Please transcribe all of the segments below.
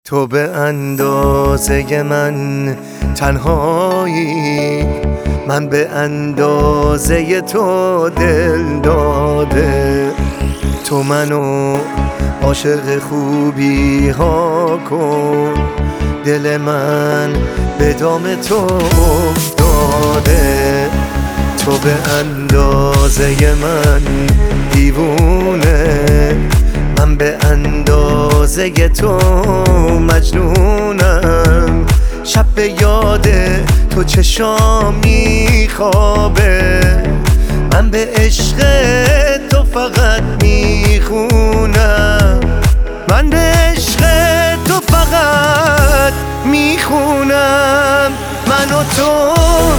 تو به اندازه من تنهایی، من به اندازه تو دل داده. تو منو عاشق خوبی ها کن، دل من به دام تو افتاده. تو به اندازه من دیوونه، من به اندازه تو مجنونم. شب به یاد تو چشام میخوابه، من به عشق تو فقط میخونم. من به عشق تو فقط میخونم. من و تو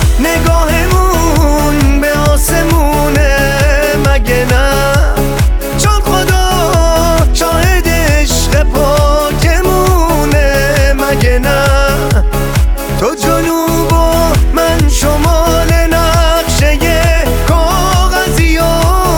نگاهمون به آسمونه، مگه نه؟ چون خدا شاهد عشق پاکمونه، مگه نه؟ تو جنوب و من شمال نقشه کاغذی و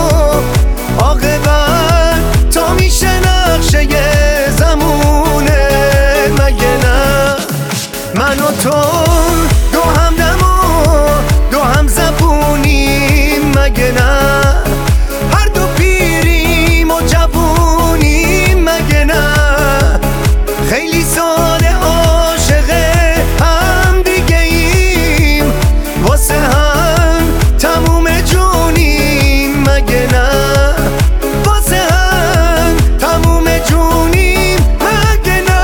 عاقبت تا میشه نقشه زمونه، مگه نه؟ من و تو دو همدم و دو هم زبونیم، مگه نه؟ هر دو پیریم و جوونیم، مگه نه؟ خیلی سال عاشق هم دیگه ایم، واسه هم تموم جونیم، مگه نه؟ واسه هم تموم جونیم، مگه نه؟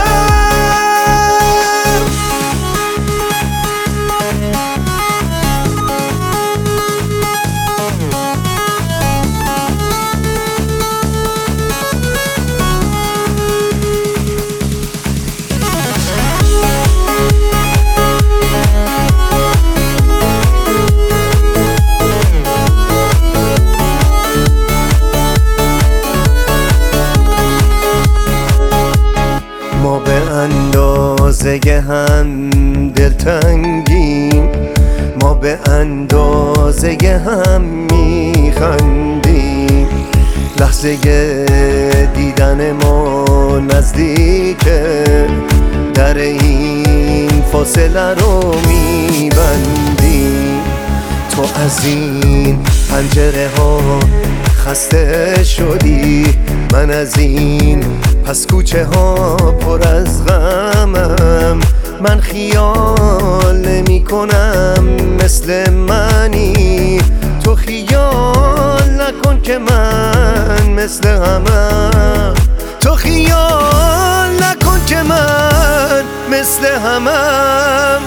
ما به اندازه هم دلتنگیم، ما به اندازه هم میخندیم. لحظه دیدن ما نزدیکه، در این فاصله رو میبندیم. تو از این پنجره ها خسته شدی، من از این پس کوچه ها پر از غمم. من خیال نمی کنم مثل منی، تو خیال نکن که من مثل همم. تو خیال نکن که من مثل همم.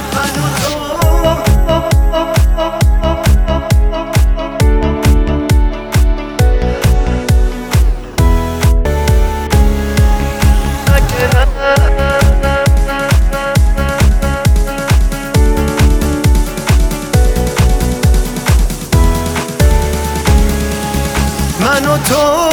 من و تو